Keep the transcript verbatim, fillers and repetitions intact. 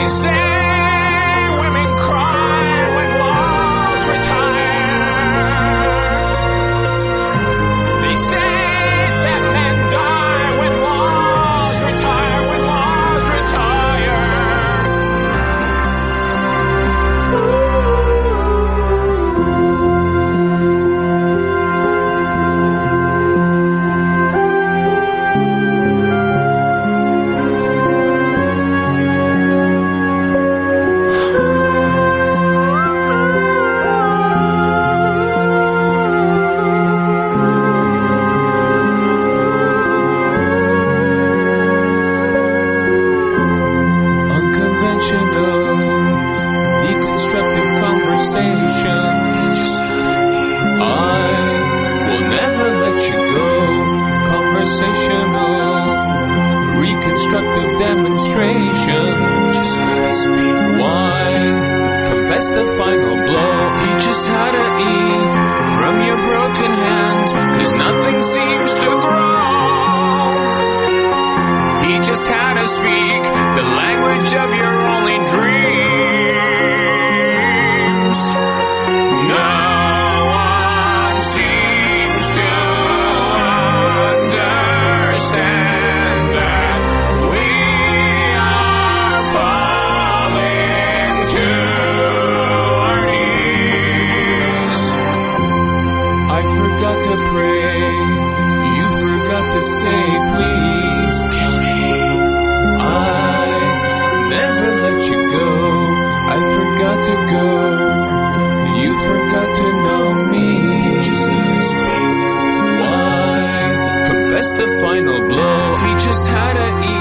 Reconstructive demonstrations. Why confess the final blow? Teach us how to eat from your broken hands, 'cause nothing seems to grow. Teach us how to speak the language of your only dreams. No one seems to understand. To pray, you forgot to say please kill me. I never let you go. I forgot to go. You forgot to know me. Why confess the final blow? Teach us how to eat